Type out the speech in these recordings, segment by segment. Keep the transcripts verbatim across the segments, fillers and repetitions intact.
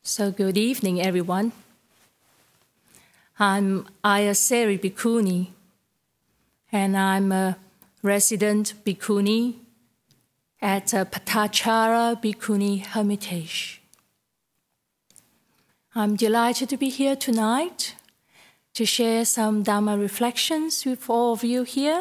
So good evening, everyone. I'm Ayaseri Bhikkhuni, and I'm a resident Bhikkhuni at uh, Patachara Bhikkhuni Hermitage. I'm delighted to be here tonight to share some Dhamma reflections with all of you here.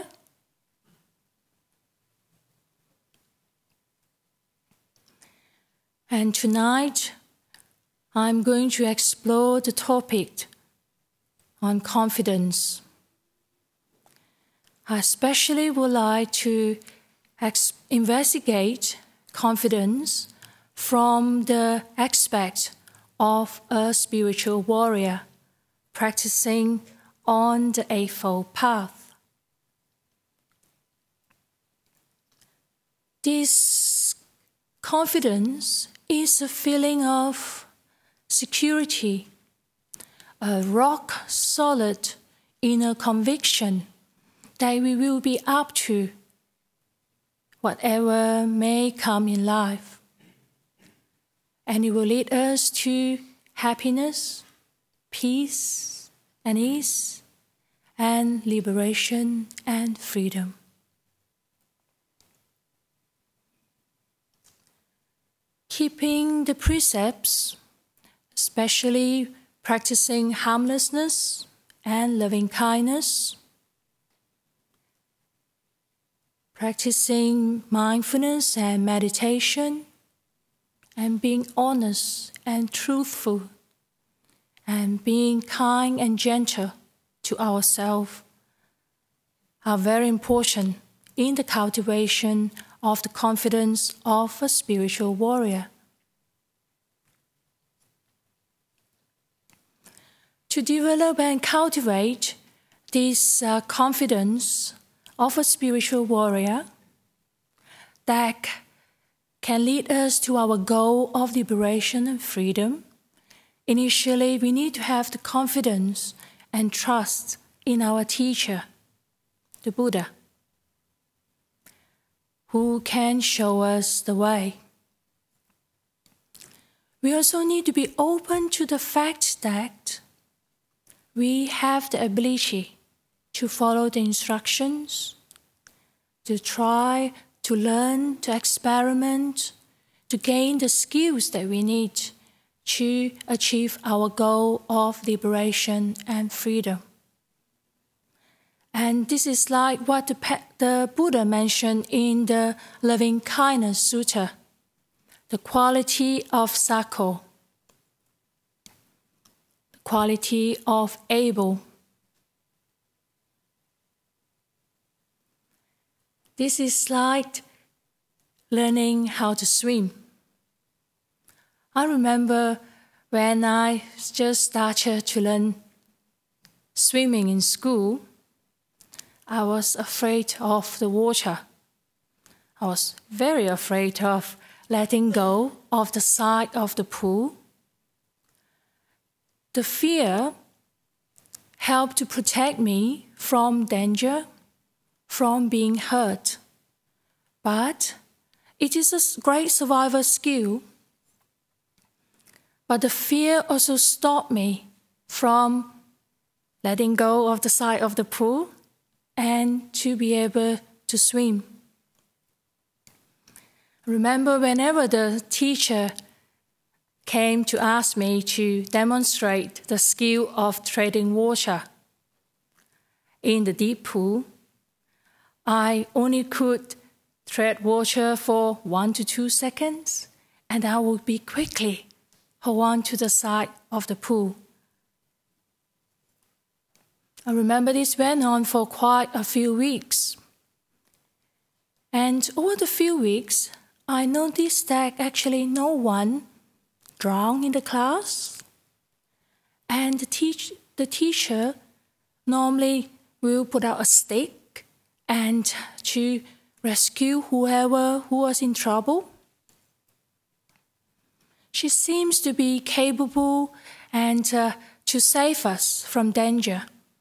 And tonight, I'm going to explore the topic on confidence. I especially would like to ex- investigate confidence from the aspect of a spiritual warrior practicing on the Eightfold Path. This confidence is a feeling of security, a rock-solid inner conviction that we will be up to whatever may come in life. And it will lead us to happiness, peace, and ease, and liberation and freedom. Keeping the precepts, especially practicing harmlessness and loving kindness, practicing mindfulness and meditation, and being honest and truthful, and being kind and gentle to ourselves are very important in the cultivation of the confidence of a spiritual warrior. To develop and cultivate this uh, confidence of a spiritual warrior that can lead us to our goal of liberation and freedom, initially we need to have the confidence and trust in our teacher, the Buddha, who can show us the way. We also need to be open to the fact that we have the ability to follow the instructions, to try, to learn, to experiment, to gain the skills that we need to achieve our goal of liberation and freedom. And this is like what the, the Buddha mentioned in the Loving Kindness Sutta, the quality of Sako, the quality of Abel. This is like learning how to swim. I remember when I just started to learn swimming in school, I was afraid of the water. I was very afraid of letting go of the side of the pool. The fear helped to protect me from danger, from being hurt. But it is a great survival skill. But the fear also stopped me from letting go of the side of the pool and to be able to swim. Remember, whenever the teacher came to ask me to demonstrate the skill of treading water in the deep pool, I only could tread water for one to two seconds, and I would be quickly hold on to the side of the pool. I remember this went on for quite a few weeks. And over the few weeks, I noticed that actually no one drowned in the class. And the, teach- the teacher normally will put out a stick and to rescue whoever who was in trouble. She seems to be capable and uh, to save us from danger.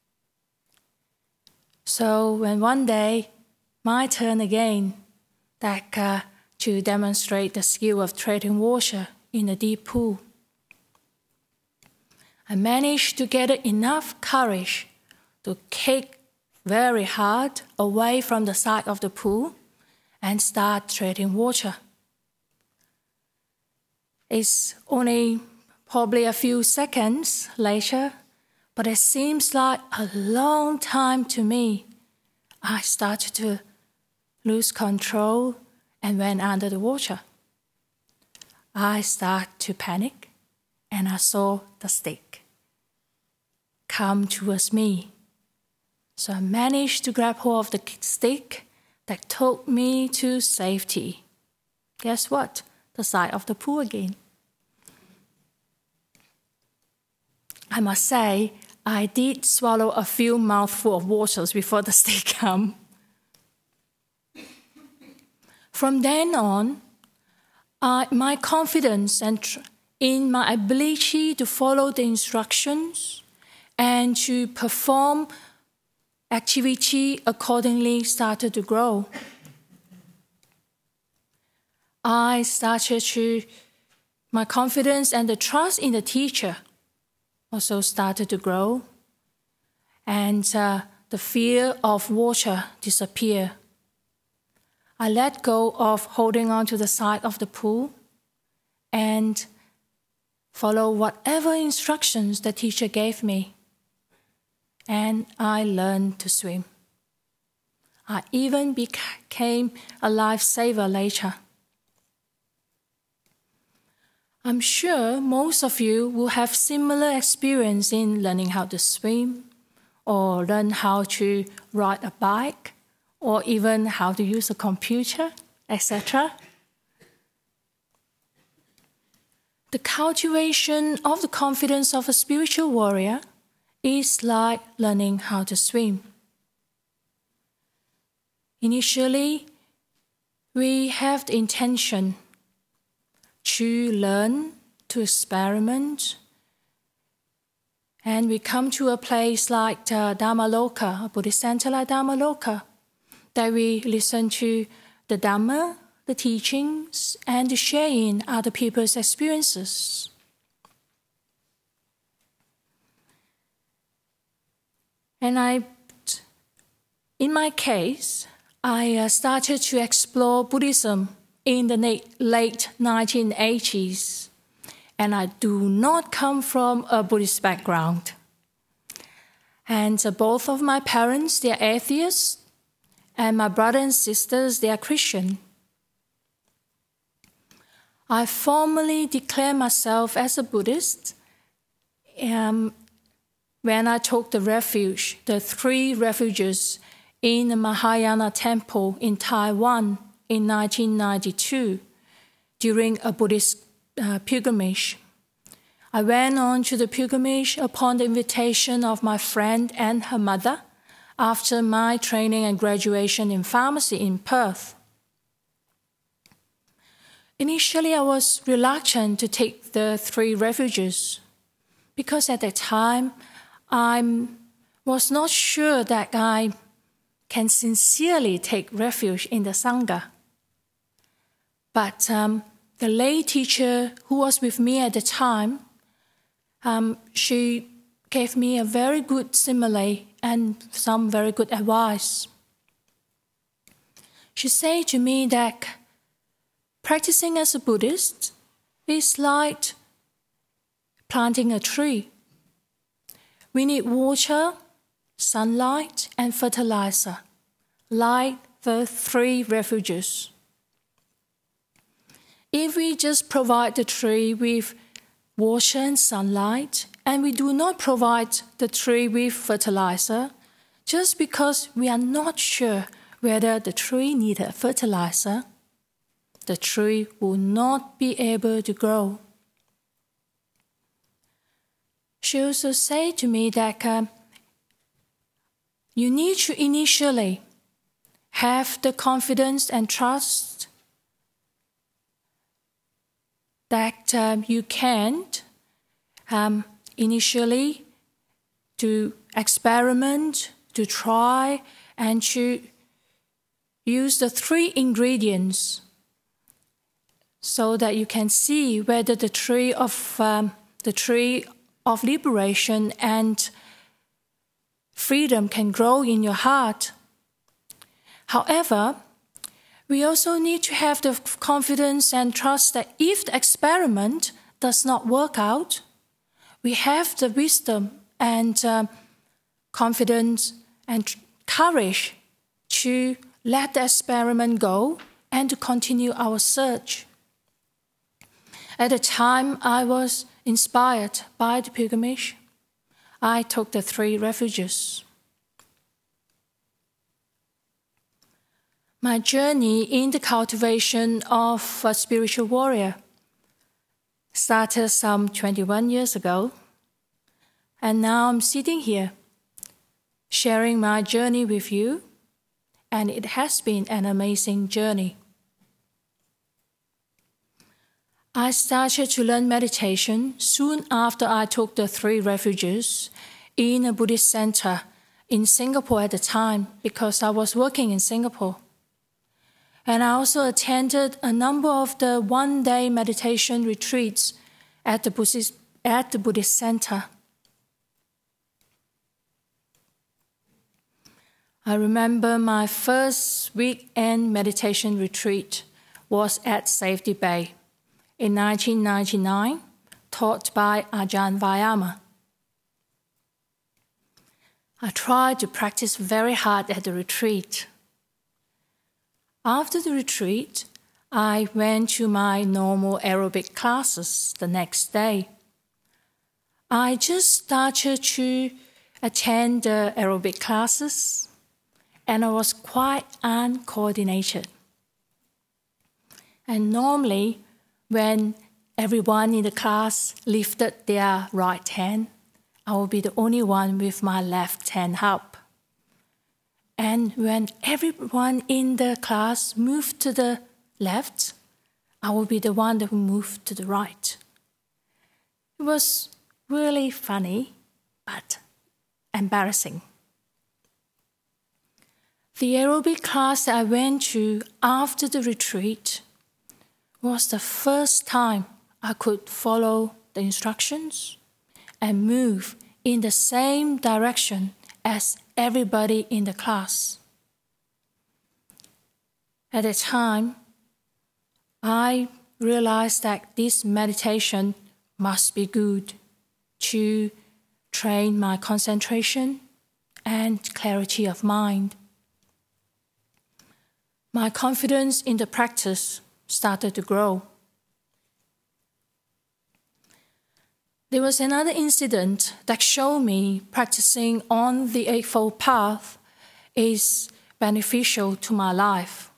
So when one day, my turn again, that uh, to demonstrate the skill of treading water in a deep pool, I managed to get enough courage to kick very hard away from the side of the pool and start treading water. It's only probably a few seconds later, but it seems like a long time to me. I started to lose control and went under the water. I started to panic, and I saw the stick come towards me. So I managed to grab hold of the stick that took me to safety. Guess what? The side of the pool again. I must say, I did swallow a few mouthfuls of waters before the stick came. From then on, I, my confidence and tr- in my ability to follow the instructions and to perform activity accordingly started to grow. I started to, my confidence and the trust in the teacher also started to grow, and uh, the fear of water disappeared. I let go of holding on to the side of the pool and follow whatever instructions the teacher gave me, and I learned to swim. I even became a lifesaver later. I'm sure most of you will have similar experience in learning how to swim, or learn how to ride a bike, or even how to use a computer, et cetera. The cultivation of the confidence of a spiritual warrior is like learning how to swim. Initially, we have the intention to learn, to experiment, and we come to a place like uh, Dhammaloka, a Buddhist center like Dhammaloka, that we listen to the Dhamma, the teachings, and to share in other people's experiences. And I, in my case, I uh, started to explore Buddhism in the late nineteen eighties, and I do not come from a Buddhist background. And uh, both of my parents, they are atheists, and my brothers and sisters, they are Christian. I formally declare myself as a Buddhist um, when I took the refuge, the three refuges in the Mahayana temple in Taiwan in nineteen ninety-two during a Buddhist uh, pilgrimage. I went on to the pilgrimage upon the invitation of my friend and her mother after my training and graduation in pharmacy in Perth. Initially, I was reluctant to take the three refuges because at that time, I was not sure that I can sincerely take refuge in the Sangha. But um, the lay teacher who was with me at the time, um, she gave me a very good simile and some very good advice. She said to me that practicing as a Buddhist is like planting a tree. We need water, sunlight, and fertilizer, like the three refuges. If we just provide the tree with water and sunlight, and we do not provide the tree with fertilizer, just because we are not sure whether the tree needs fertilizer, the tree will not be able to grow. She also said to me that um, you need to initially have the confidence and trust that um, you can um, initially to experiment, to try, and to use the three ingredients so that you can see whether the tree of um, the tree of liberation and freedom can grow in your heart. However, we also need to have the confidence and trust that if the experiment does not work out, we have the wisdom and uh, confidence and courage to let the experiment go and to continue our search. At the time I was inspired by the pilgrimage, I took the three refuges. My journey in the cultivation of a spiritual warrior started some twenty-one years ago, and now I'm sitting here sharing my journey with you, and it has been an amazing journey. I started to learn meditation soon after I took the three refuges in a Buddhist center in Singapore at the time, because I was working in Singapore. And I also attended a number of the one-day meditation retreats at the Buddhist, at the Buddhist center. I remember my first weekend meditation retreat was at Safety Bay in nineteen ninety-nine, taught by Ajahn Vayama. I tried to practice very hard at the retreat. After the retreat, I went to my normal aerobic classes the next day. I just started to attend the aerobic classes, and I was quite uncoordinated. And normally, when everyone in the class lifted their right hand, I will be the only one with my left hand up. And when everyone in the class moved to the left, I will be the one who moved to the right. It was really funny, but embarrassing. The aerobic class that I went to after the retreat was the first time I could follow the instructions and move in the same direction as everybody in the class. At the time, I realized that this meditation must be good to train my concentration and clarity of mind. My confidence in the practice started to grow. There was another incident that showed me practicing on the Eightfold Path is beneficial to my life.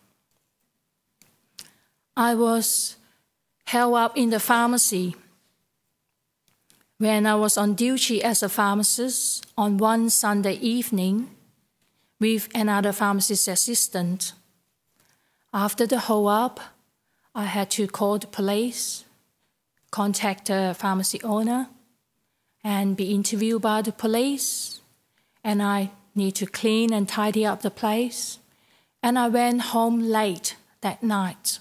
I was held up in the pharmacy when I was on duty as a pharmacist on one Sunday evening with another pharmacist assistant. After the hold up, I had to call the police, contact the pharmacy owner, and be interviewed by the police. And I need to clean and tidy up the place. And I went home late that night.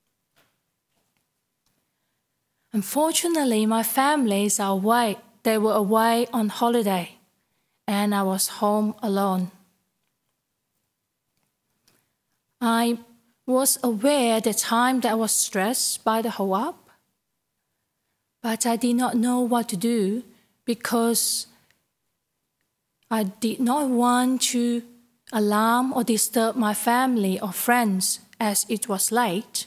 Unfortunately, my families are away. They were away on holiday, and I was home alone. I was aware at the time that I was stressed by the hold up, but I did not know what to do because I did not want to alarm or disturb my family or friends as it was late.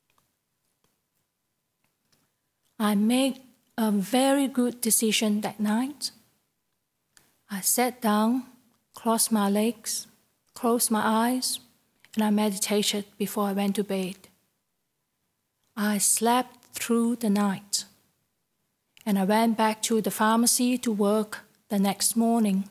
I made a very good decision that night. I sat down, crossed my legs, closed my eyes, and I meditated before I went to bed. I slept through the night, and I went back to the pharmacy to work the next morning.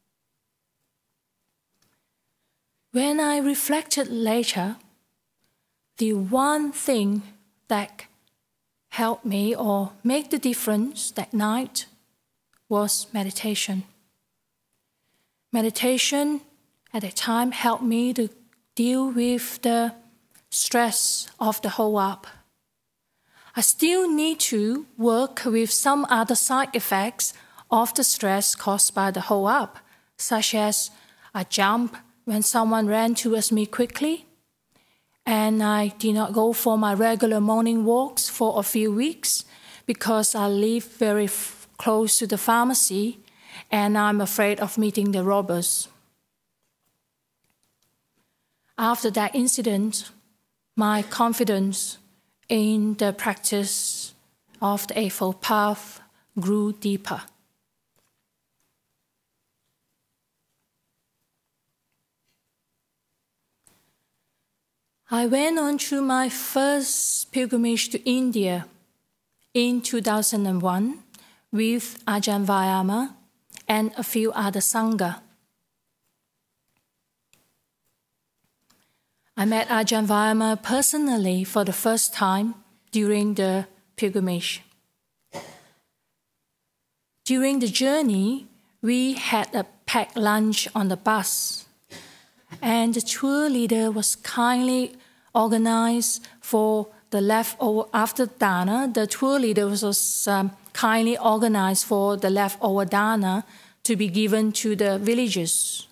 When I reflected later, the one thing that helped me or made the difference that night was meditation. Meditation at the time helped me to deal with the stress of the hold up. I still need to work with some other side effects of the stress caused by the hold up, such as I jump when someone ran towards me quickly, and I did not go for my regular morning walks for a few weeks because I live very f- close to the pharmacy and I'm afraid of meeting the robbers. After that incident, my confidence in the practice of the Eightfold Path grew deeper. I went on to my first pilgrimage to India in two thousand one with Ajahn Vayama and a few other Sangha. I met Ajahn Vayama personally for the first time during the pilgrimage. During the journey, we had a packed lunch on the bus, and the tour leader was kindly organized for the leftover, after dana, the tour leader was um, kindly organized for the leftover dana to be given to the villagers.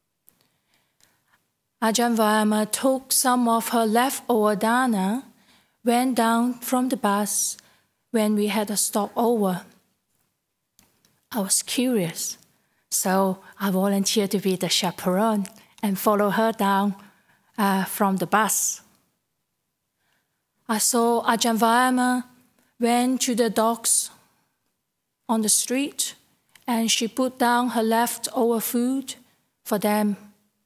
Ajahn Vayama took some of her leftover dana, went down from the bus when we had a stopover. I was curious, so I volunteered to be the chaperone and follow her down uh, from the bus. I saw Ajahn Vayama went to the dogs on the street and she put down her leftover food for them.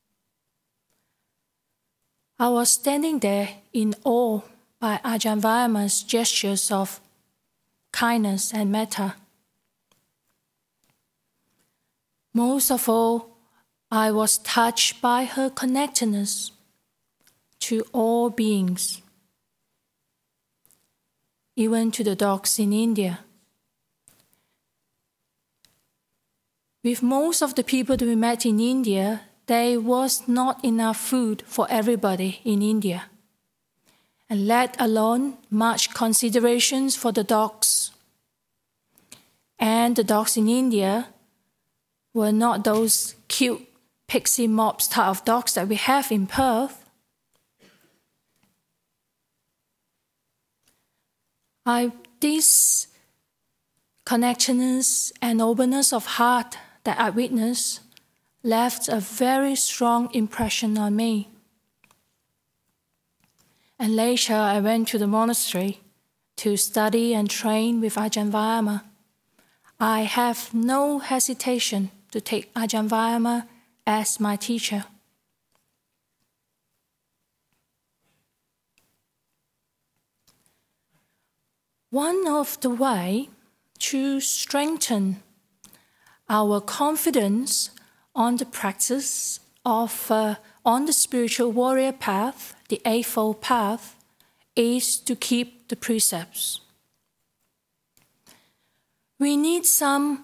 I was standing there in awe by Ajahn Vayama's gestures of kindness and metta. Most of all, I was touched by her connectedness to all beings, even to the dogs in India. With most of the people that we met in India, there was not enough food for everybody in India, and let alone much considerations for the dogs. And the dogs in India were not those cute pixie mops type of dogs that we have in Perth. I, this connectedness and openness of heart that I witnessed left a very strong impression on me. And later I went to the monastery to study and train with Ajahn Vayama. I have no hesitation to take Ajahn Vayama as my teacher. One of the ways to strengthen our confidence on the practice of, uh, on the spiritual warrior path, the Eightfold Path, is to keep the precepts. We need some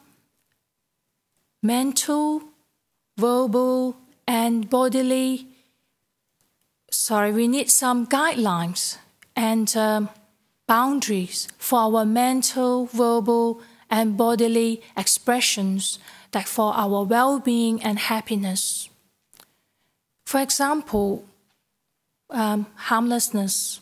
mental, verbal, and bodily, sorry, we need some guidelines and um, boundaries for our mental, verbal, and bodily expressions that for our well-being and happiness. For example, um, harmlessness.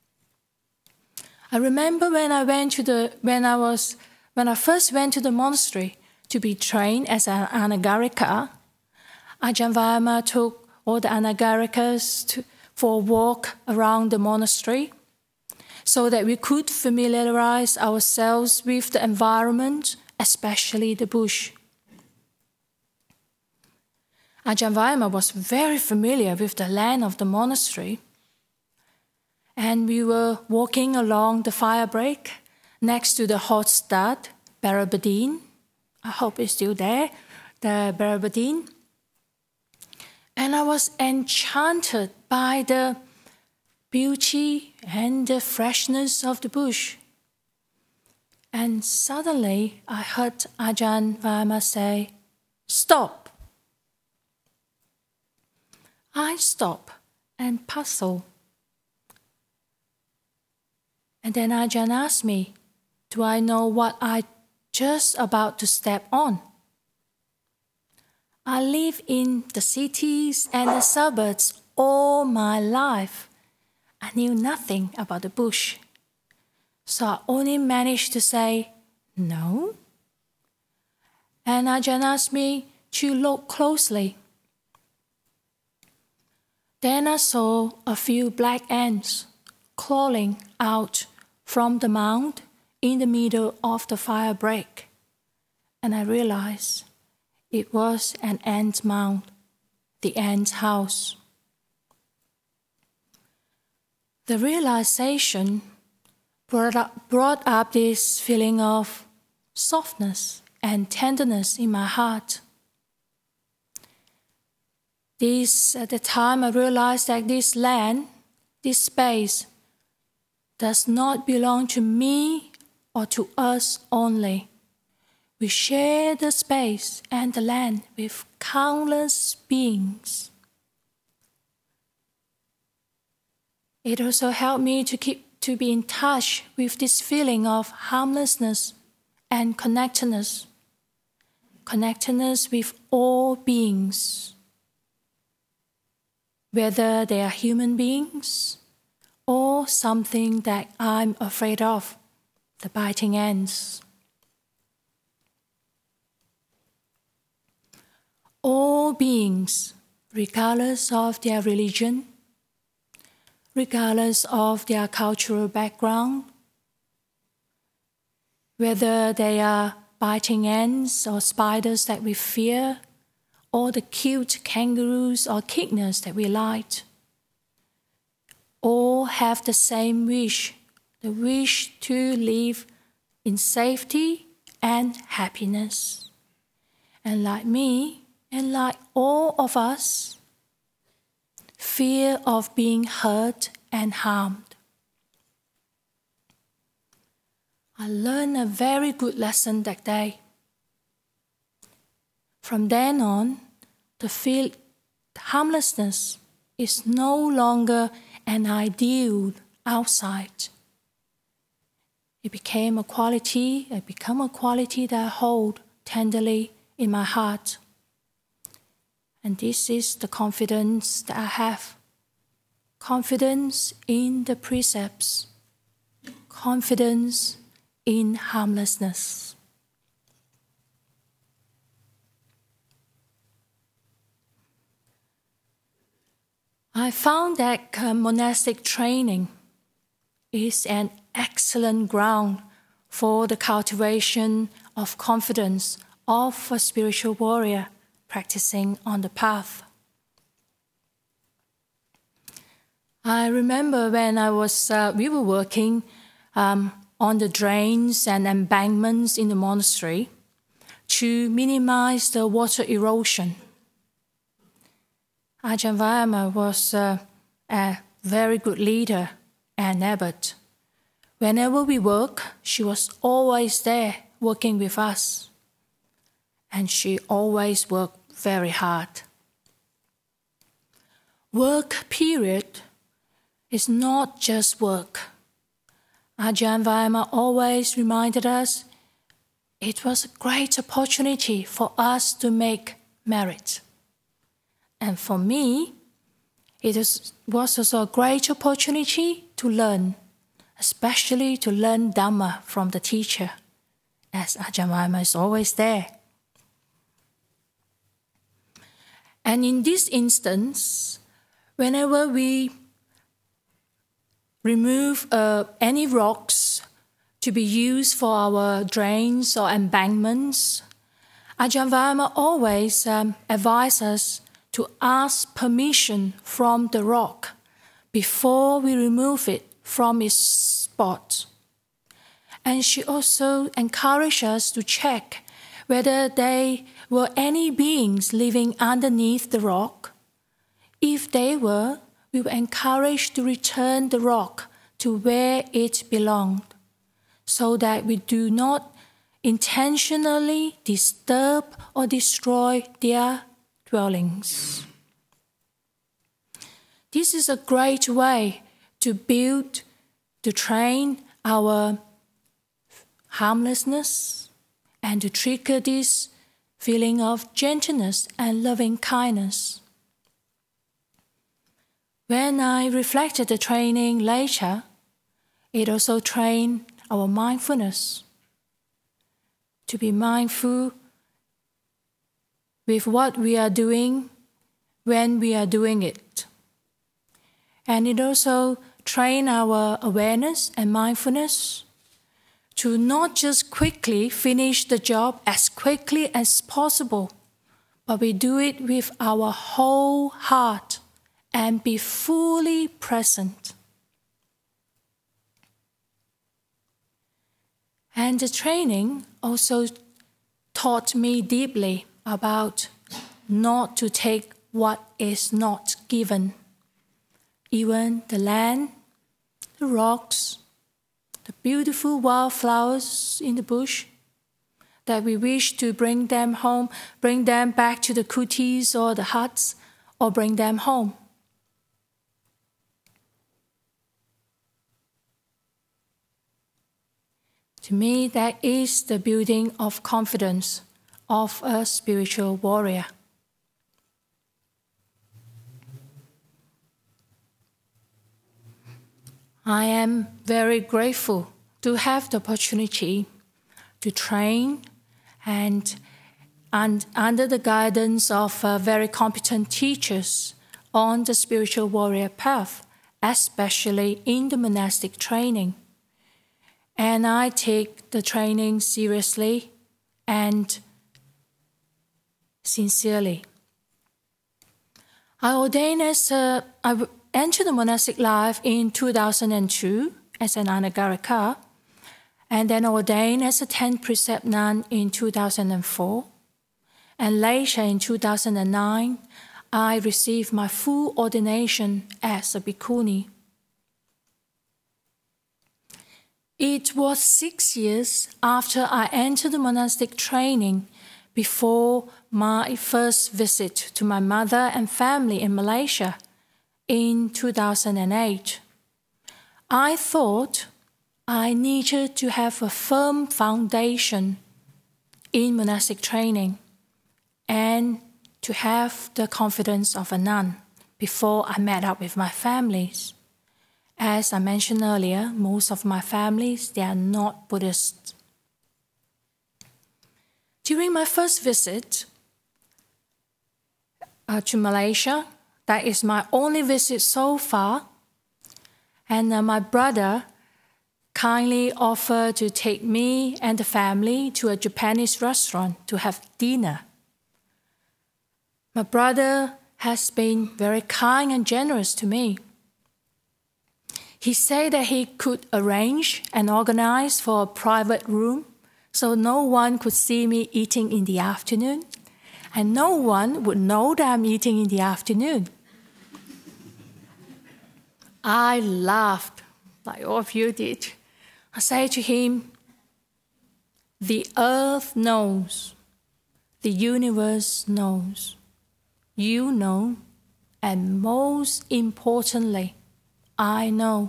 I remember when I went to the when I was when I first went to the monastery to be trained as an anagarika, Ajahn Vayama took all the anagarikas to, for a walk around the monastery, so that we could familiarize ourselves with the environment, especially the bush. Ajahn Vayama was very familiar with the land of the monastery, and we were walking along the fire break next to the hot stud, Barabadeen. I hope it's still there, the Barabadeen. And I was enchanted by the beauty and the freshness of the bush. And suddenly I heard Ajahn Vayama say, "Stop." I stop and puzzle. And then Ajahn asked me, do I know what I just about to step on? I live in the cities and the suburbs all my life. I knew nothing about the bush. So I only managed to say, no. And Ajahn asked me to look closely. Then I saw a few black ants crawling out from the mound in the middle of the fire break. And I realized it was an ant mound, the ant house. The realization brought up, brought up this feeling of softness and tenderness in my heart. This, at the time, I realized that this land, this space, does not belong to me or to us only. We share the space and the land with countless beings. It also helped me to keep to be in touch with this feeling of harmlessness and connectedness, connectedness with all beings, whether they are human beings or something that I'm afraid of, the biting ants. All beings, regardless of their religion, regardless of their cultural background, whether they are biting ants or spiders that we fear, or the cute kangaroos or echidnas that we like, all have the same wish, the wish to live in safety and happiness. And like me, and like all of us, fear of being hurt and harmed. I learned a very good lesson that day. From then on, the feel harmlessness is no longer an ideal outside. It became a quality, it became a quality that I hold tenderly in my heart. And this is the confidence that I have. Confidence in the precepts. Confidence in harmlessness. I found that monastic training is an excellent ground for the cultivation of confidence of a spiritual warrior practicing on the path. I remember when I was, uh, we were working um, on the drains and embankments in the monastery to minimize the water erosion. Ajahn Vayama was uh, a very good leader and abbot. Whenever we work, she was always there working with us. And she always worked very hard. Work period is not just work. Ajahn Vayama always reminded us it was a great opportunity for us to make merit. And for me, it was also a great opportunity to learn, especially to learn Dhamma from the teacher, as Ajahn Vayama is always there. And in this instance, whenever we remove uh, any rocks to be used for our drains or embankments, Ajahn Vayama always um, advises us to ask permission from the rock before we remove it from its spot. And she also encouraged us to check whether there were any beings living underneath the rock. If they were, we were encouraged to return the rock to where it belonged, so that we do not intentionally disturb or destroy their dwellings. This is a great way to build, to train our harmlessness and to trigger this feeling of gentleness and loving kindness. When I reflected the training later, it also trained our mindfulness to be mindful with what we are doing when we are doing it. And it also trained our awareness and mindfulness to not just quickly finish the job as quickly as possible, but we do it with our whole heart and be fully present. And the training also taught me deeply about not to take what is not given, even the land, the rocks, the beautiful wildflowers in the bush, that we wish to bring them home, bring them back to the kutis or the huts, or bring them home. To me, that is the building of confidence of a spiritual warrior. I am very grateful to have the opportunity to train and, and under the guidance of uh, very competent teachers on the spiritual warrior path, especially in the monastic training. And I take the training seriously and sincerely. I ordained as a, I entered the monastic life in two thousand two as an anagarika, and then ordained as a tenth precept nun in two thousand four. And later in two thousand nine, I received my full ordination as a bhikkhuni. It was six years after I entered the monastic training before my first visit to my mother and family in Malaysia in two thousand eight. I thought I needed to have a firm foundation in monastic training and to have the confidence of a nun before I met up with my families. As I mentioned earlier, most of my families, they are not Buddhist. During my first visit uh, to Malaysia, that is my only visit so far, and uh, my brother kindly offered to take me and the family to a Japanese restaurant to have dinner. My brother has been very kind and generous to me. He said that he could arrange and organize for a private room so no one could see me eating in the afternoon, and no one would know that I'm eating in the afternoon. I laughed, like all of you did. I said to him, "The earth knows, the universe knows, you know, and most importantly, I know.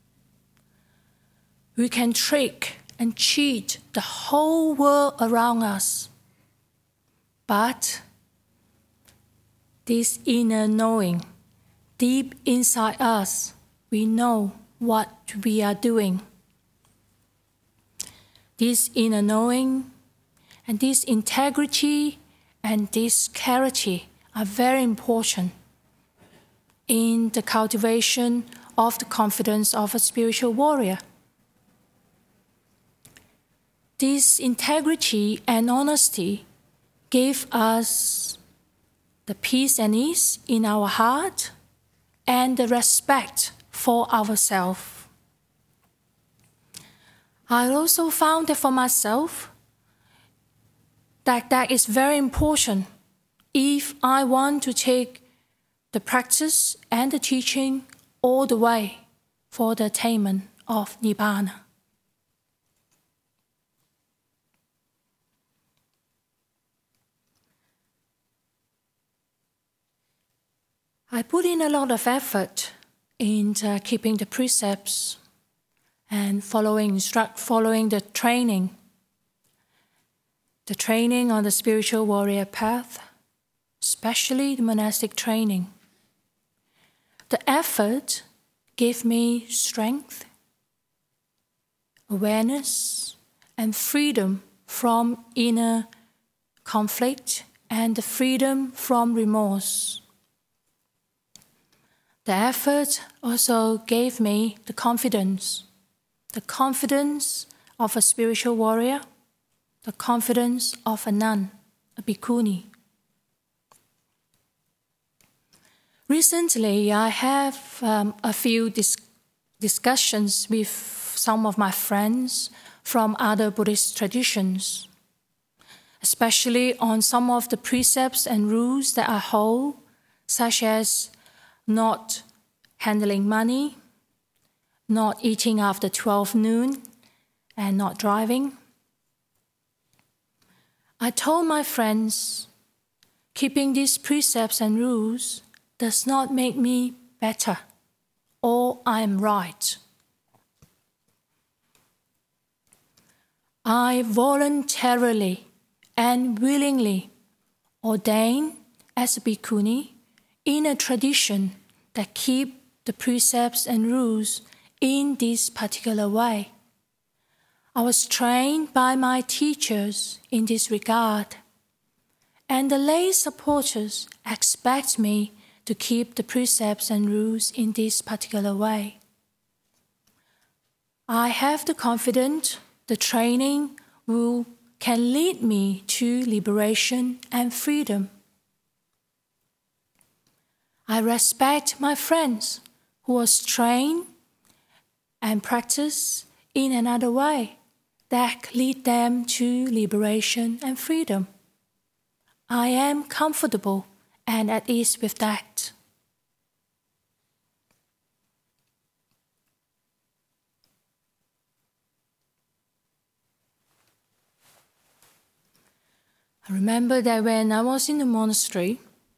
We can trick and cheat the whole world around us, but this inner knowing, deep inside us, we know what we are doing. This inner knowing and this integrity and this clarity are very important in the cultivation of the confidence of a spiritual warrior. This integrity and honesty give us the peace and ease in our heart and the respect for ourselves. I also found that for myself, that that is very important if I want to take the practice and the teaching all the way for the attainment of Nibbana. I put in a lot of effort in uh, keeping the precepts and following instruct, following the training, the training on the spiritual warrior path, especially the monastic training. The effort gave me strength, awareness, and freedom from inner conflict and the freedom from remorse. The effort also gave me the confidence, the confidence of a spiritual warrior, the confidence of a nun, a bhikkhuni. Recently, I have um, a few dis discussions with some of my friends from other Buddhist traditions, especially on some of the precepts and rules that I hold, such as not handling money, not eating after twelve noon, and not driving. I told my friends, keeping these precepts and rules does not make me better, or I am right. I voluntarily and willingly ordain as a bhikkhuni in a tradition that keep the precepts and rules in this particular way. I was trained by my teachers in this regard, and the lay supporters expect me to keep the precepts and rules in this particular way. I have the confidence the training will can lead me to liberation and freedom. I respect my friends who was trained and practice in another way that lead them to liberation and freedom. I am comfortable and at ease with that. I remember that when I was in the monastery,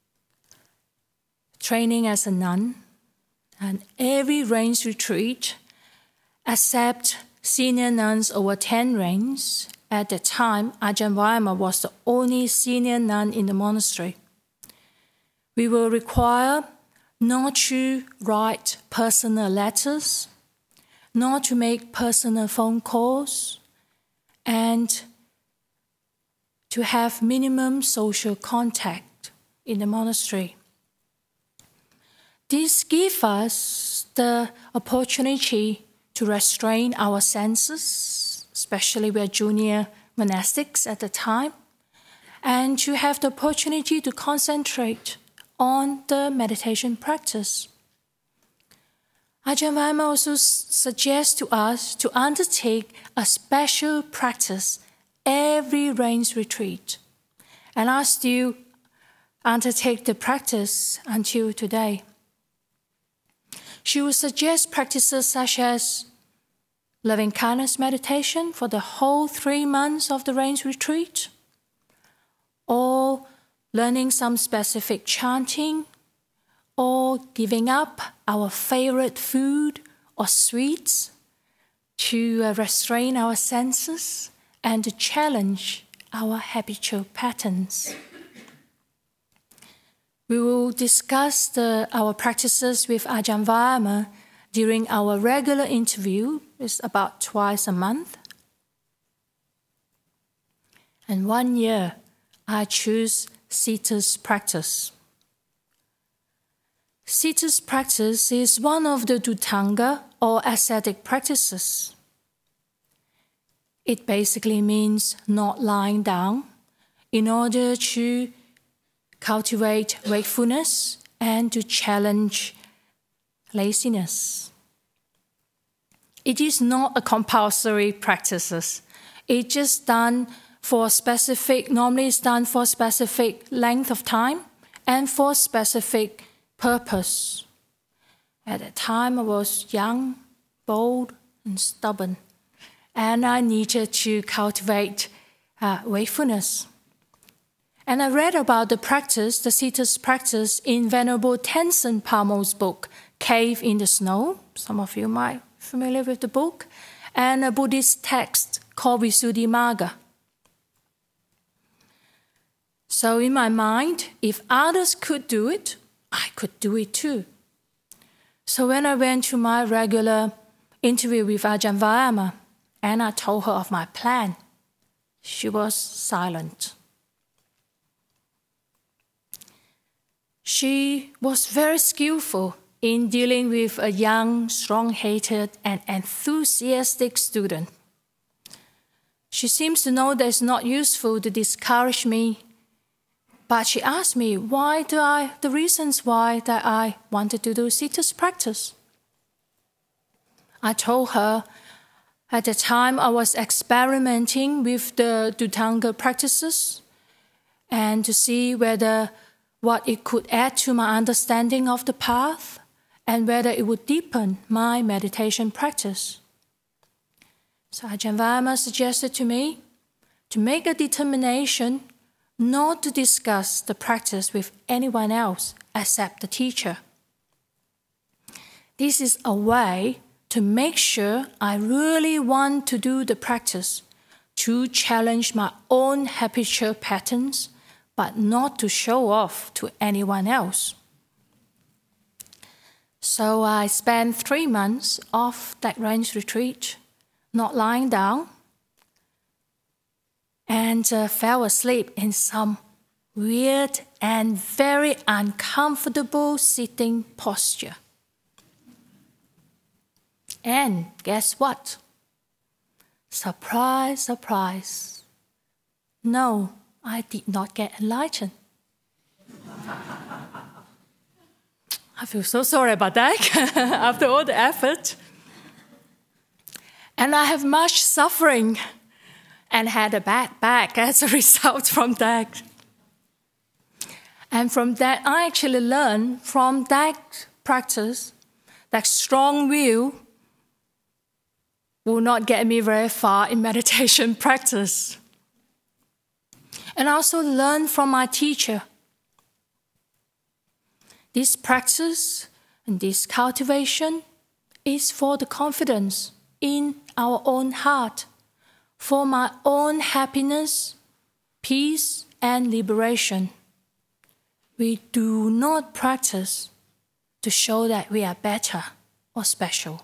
training as a nun, and every rains retreat, except senior nuns over ten rains, at that time, Ajahn Vayama was the only senior nun in the monastery. We were required not to write personal letters, not to make personal phone calls, and to have minimum social contact in the monastery. This gives us the opportunity to restrain our senses, especially we are junior monastics at the time, and to have the opportunity to concentrate on the meditation practice. Ajahn Vayama also suggests to us to undertake a special practice every rains retreat, and I still undertake the practice until today. She would suggest practices such as loving kindness meditation for the whole three months of the rains retreat, or learning some specific chanting, or giving up our favorite food or sweets to uh, restrain our senses and to challenge our habitual patterns. We will discuss the, our practices with Ajahn Vayama during our regular interview. It's about twice a month. And one year, I choose Siddha's practice. Siddha's practice is one of the Dhutanga or ascetic practices. It basically means not lying down in order to cultivate wakefulness and to challenge laziness. It is not a compulsory practice. It's just done for specific, normally it's done for a specific length of time and for a specific purpose. At that time, I was young, bold, and stubborn, and I needed to cultivate uh, wakefulness. And I read about the practice, the Siddha's practice, in Venerable Tenzin Palmo's book, Cave in the Snow. Some of you might be familiar with the book. and a Buddhist text called Visuddhimagga. So in my mind, if others could do it, I could do it too. So when I went to my regular interview with Ajahn Vayama, and I told her of my plan, she was silent. She was very skillful in dealing with a young, strong-headed, and enthusiastic student. She seems to know that it's not useful to discourage me, but she asked me why do I, the reasons why that I wanted to do siddhist practice. I told her at the time I was experimenting with the Dhutanga practices and to see whether what it could add to my understanding of the path and whether it would deepen my meditation practice. So Ajahn Vayama suggested to me to make a determination not to discuss the practice with anyone else except the teacher. This is a way to make sure I really want to do the practice, to challenge my own habitual patterns, but not to show off to anyone else. So I spent three months off that rains retreat, not lying down, and uh, fell asleep in some weird and very uncomfortable sitting posture. And guess what? Surprise, surprise. No, I did not get enlightened. I feel so sorry about that after all the effort. And I have much suffering and had a bad back as a result from that. And from that, I actually learned from that practice that strong will will not get me very far in meditation practice. And I also learned from my teacher. This practice and this cultivation is for the confidence in our own heart, for my own happiness, peace, and liberation. We do not practice to show that we are better or special.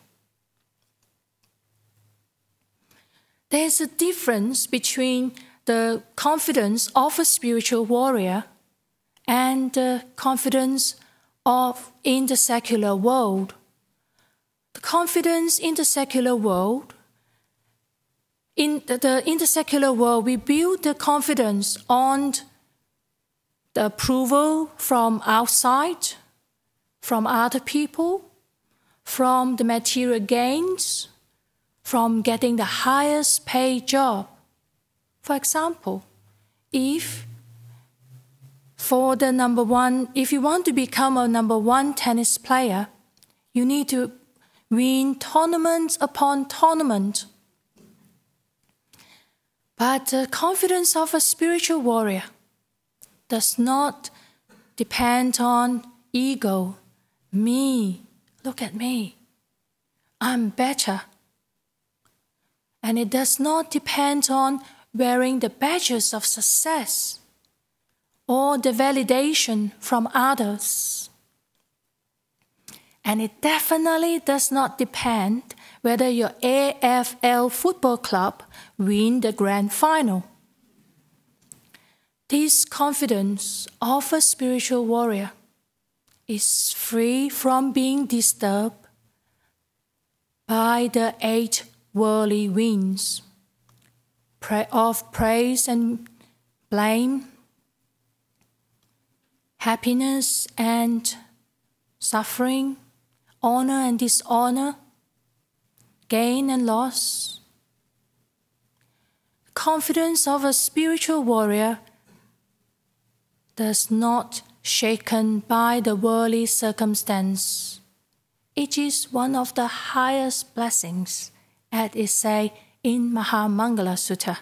There is a difference between the confidence of a spiritual warrior and the confidence of in the secular world. The confidence in the secular world, in the, the, in the secular world, we build the confidence on the approval from outside, from other people, from the material gains, from getting the highest paid job. For example, if for the number one, if you want to become a number one tennis player, you need to win tournament upon tournament. But the confidence of a spiritual warrior does not depend on ego. Me, look at me. I'm better. And it does not depend on wearing the badges of success or the validation from others. And it definitely does not depend whether your A F L football club win the grand final. This confidence of a spiritual warrior is free from being disturbed by the eight worldly winds of praise and blame, happiness and suffering, honor and dishonor, gain and loss. Confidence of a spiritual warrior does not shaken by the worldly circumstance. It is one of the highest blessings, as is said in Mahamangala Sutta.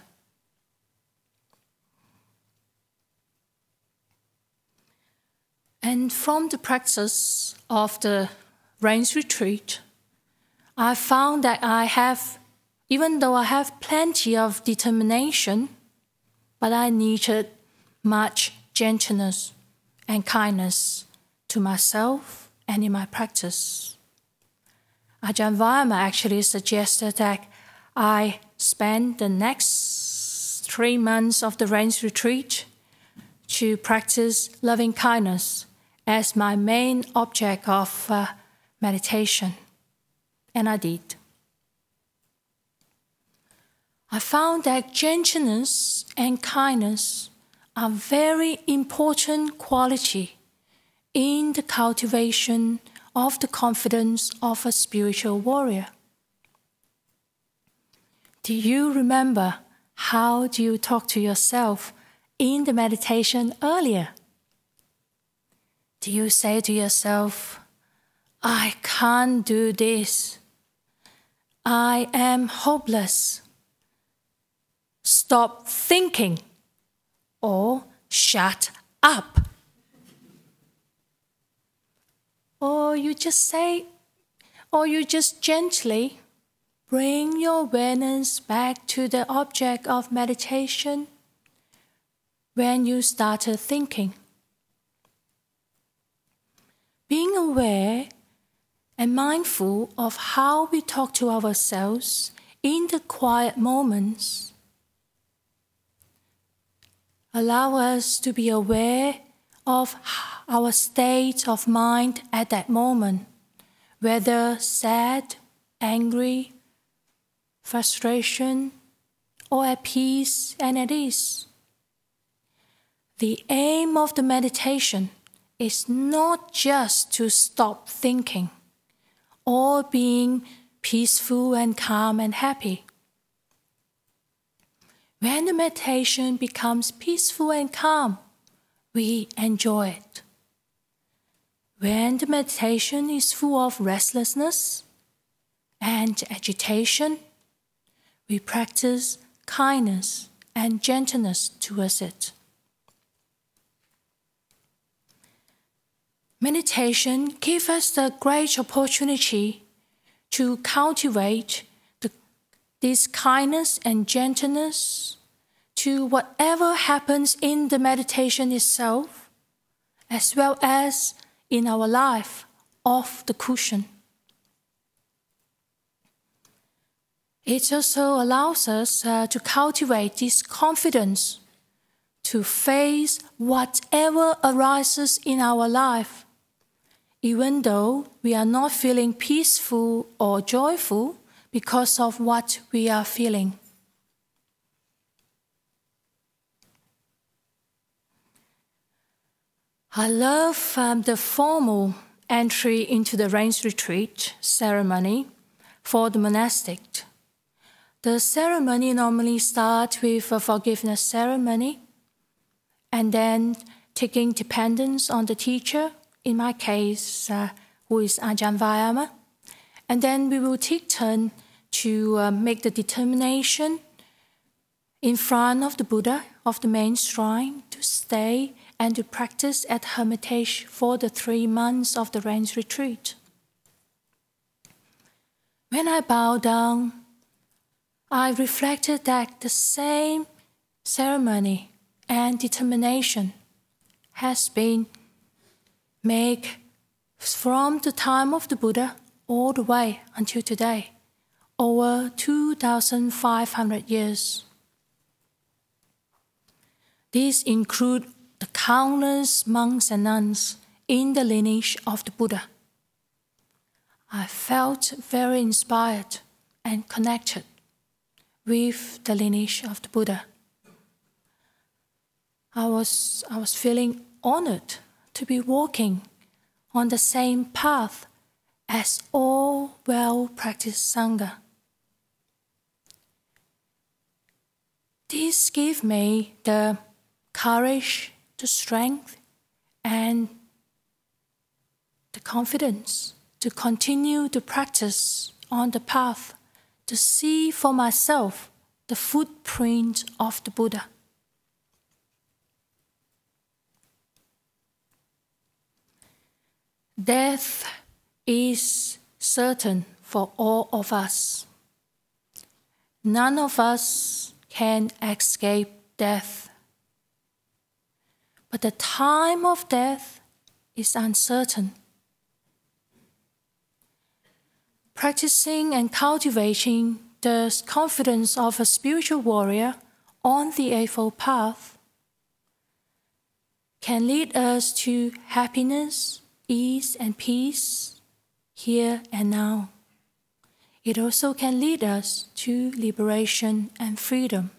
And from the practice of the rains retreat, I found that I have even though I have plenty of determination, but I needed much gentleness and kindness to myself and in my practice. Ajahn Vayama actually suggested that I spend the next three months of the rains retreat to practice loving kindness as my main object of uh, meditation. And I did. I found that gentleness and kindness are very important quality in the cultivation of the confidence of a spiritual warrior. Do you remember how do you talk to yourself in the meditation earlier? Do you say to yourself, I can't do this. I am hopeless. Stop thinking. Or shut up. Or you just say, or you just gently bring your awareness back to the object of meditation when you started thinking. Being aware and mindful of how we talk to ourselves in the quiet moments allow us to be aware of our state of mind at that moment, whether sad, angry, frustration, or at peace and at ease. The aim of the meditation is not just to stop thinking or being peaceful and calm and happy. When the meditation becomes peaceful and calm, we enjoy it. When the meditation is full of restlessness and agitation, we practice kindness and gentleness towards it. Meditation gives us the great opportunity to cultivate the, this kindness and gentleness to whatever happens in the meditation itself, as well as in our life off the cushion. It also allows us uh, to cultivate this confidence to face whatever arises in our life, even though we are not feeling peaceful or joyful because of what we are feeling. I love um, the formal entry into the rains retreat ceremony for the monastic. The ceremony normally starts with a forgiveness ceremony and then taking dependence on the teacher, in my case, uh, who is Ajahn Vayama. And then we will take turn to uh, make the determination in front of the Buddha of the main shrine to stay and to practice at Hermitage for the three months of the rains retreat. When I bowed down, I reflected that the same ceremony and determination has been made from the time of the Buddha all the way until today, over two thousand five hundred years. These include the countless monks and nuns in the lineage of the Buddha. I felt very inspired and connected with the lineage of the Buddha. I was, I was feeling honored to be walking on the same path as all well-practiced Sangha. This gave me the courage, the strength, and the confidence to continue to practice on the path, to see for myself the footprint of the Buddha. Death is certain for all of us. none of us can escape death. But the time of death is uncertain. Practicing and cultivating the confidence of a spiritual warrior on the Eightfold Path can lead us to happiness, ease, and peace here and now. It also can lead us to liberation and freedom.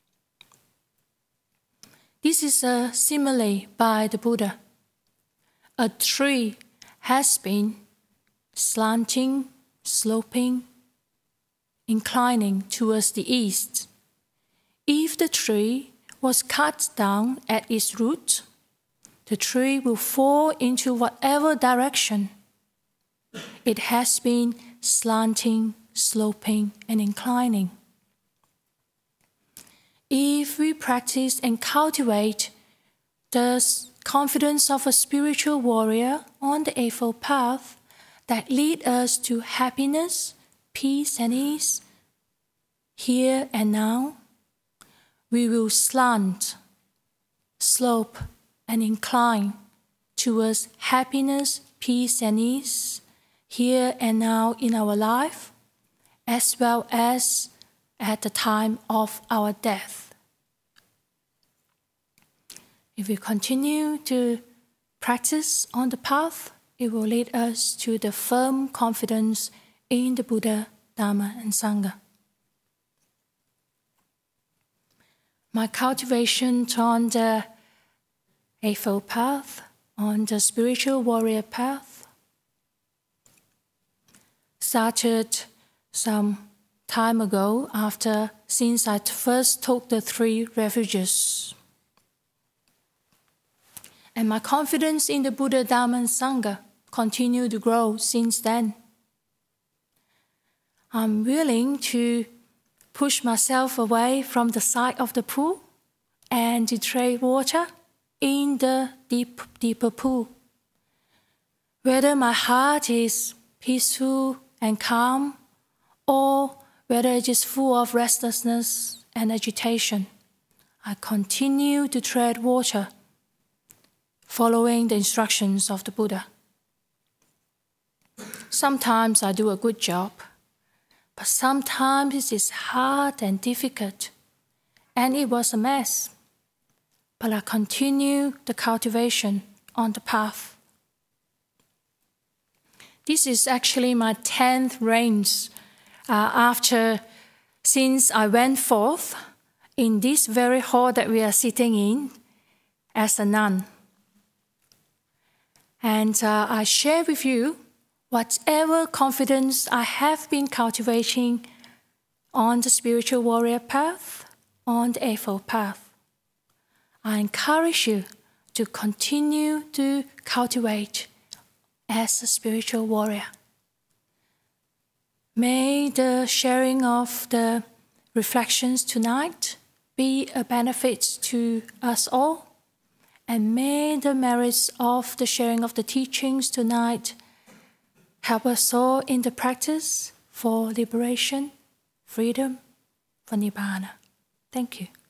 This is a simile by the Buddha. A tree has been slanting, sloping, inclining towards the east. If the tree was cut down at its root, the tree will fall into whatever direction it has been slanting, sloping, and inclining. If we practice and cultivate the confidence of a spiritual warrior on the Eightfold Path that lead us to happiness, peace, and ease, here and now, we will slant, slope, and incline towards happiness, peace, and ease, here and now in our life, as well as at the time of our death. If we continue to practice on the path, it will lead us to the firm confidence in the Buddha, Dharma, and Sangha. My cultivation on the Eightfold Path, on the spiritual warrior path, started some time ago after since I first took the three refuges. And my confidence in the Buddha, Dharma, and Sangha continued to grow since then. I'm willing to push myself away from the side of the pool and to trade water in the deep, deeper pool. Whether my heart is peaceful and calm, or whether it is full of restlessness and agitation, I continue to tread water, following the instructions of the Buddha. Sometimes I do a good job, but sometimes it is hard and difficult, and it was a mess. But I continue the cultivation on the path. This is actually my tenth rains uh, after, since I went forth in this very hall that we are sitting in as a nun. And uh, I share with you whatever confidence I have been cultivating on the spiritual warrior path, on the Eightfold Path. I encourage you to continue to cultivate as a spiritual warrior. May the sharing of the reflections tonight be a benefit to us all, and may the merits of the sharing of the teachings tonight help us all in the practice for liberation, freedom, for Nibbana. Thank you.